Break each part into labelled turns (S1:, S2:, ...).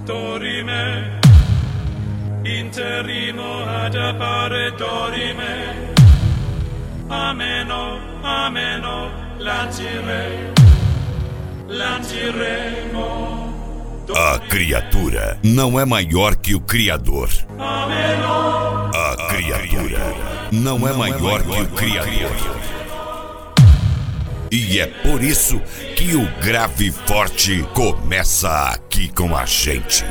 S1: dorime, interrimo ad appare dorime, ameno, ameno, lantiremo.
S2: A criatura não é maior que o Criador.
S1: Ameno.
S2: A criatura não é maior que o Criador. E é por isso que o Grave Forte começa aqui com a gente.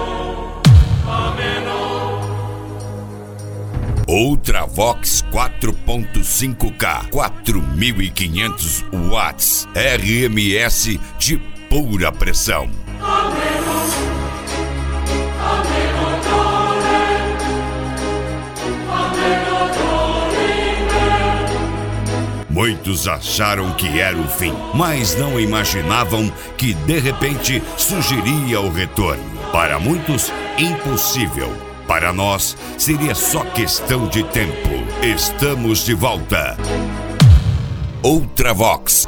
S2: Ultravox 4.5K, 4.500 watts, RMS de pura pressão. Muitos acharam que era o fim, mas não imaginavam que de repente surgiria o retorno. Para muitos, impossível. Para nós, seria só questão de tempo. Estamos de volta. Ultravox.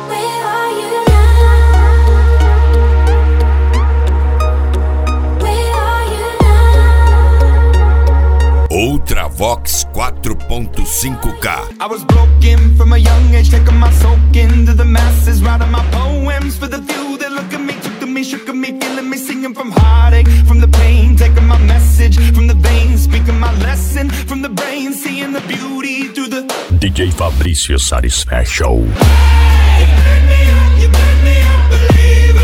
S2: Ultravox 4.5K.
S3: I was broken from a young age, taking my soak into the masses, writing my poems for the few that look at me, took to me, shook at me, feeling me, singing from heartache, from the pain, taking my message from the veins, speaking my lesson from the brain, seeing the beauty through the
S4: DJ Fabrício Satisfaction.
S3: You burn me up, believer.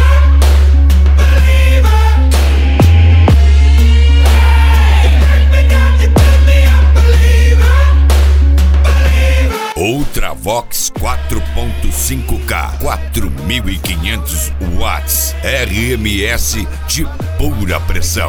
S2: Ultravox 4.5K, 4.500 watts, RMS de pura pressão.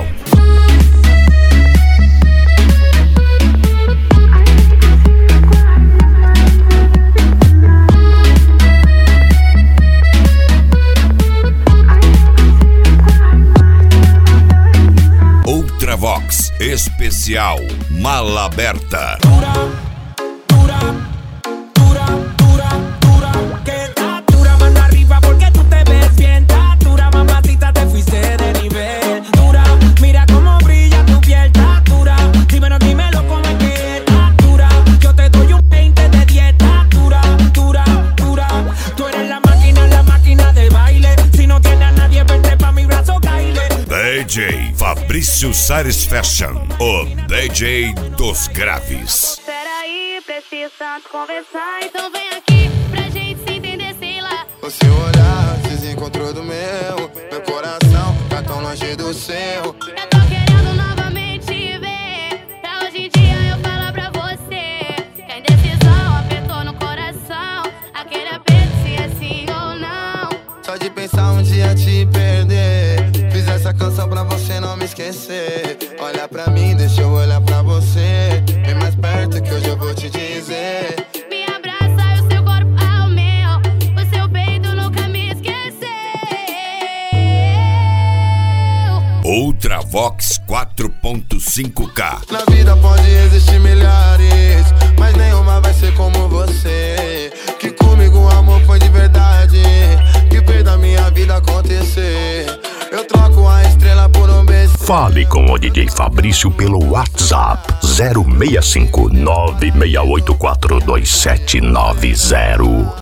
S2: Ultravox especial Mala Aberta. DJ Fabrício Satisfaction, o DJ dos graves.
S5: Peraí, preciso tanto conversar, então vem aqui pra gente se entender, sei lá.
S6: O seu olhar se desencontrou do meu coração tá tão longe do seu.
S5: Eu tô querendo novamente ver, pra hoje em dia eu falar pra você que a indecisão apertou no coração, aquele aperto se é sim ou não.
S6: Só de pensar um dia te perder, fiz essa canção pra você não me esquecer. Olha pra mim, deixa eu olhar pra você, vem mais perto que hoje eu vou te dizer.
S5: Me abraça e o seu corpo ao meu, o seu peito nunca me esqueceu.
S2: Ultravox 4.5K.
S6: Na vida pode existir milhares, mas nenhuma vai ser como você. Que comigo o amor foi de verdade, que fez da minha vida acontecer. Eu troco a estrela por um beijo.
S4: Fale com o DJ Fabrício pelo WhatsApp 065 96842790.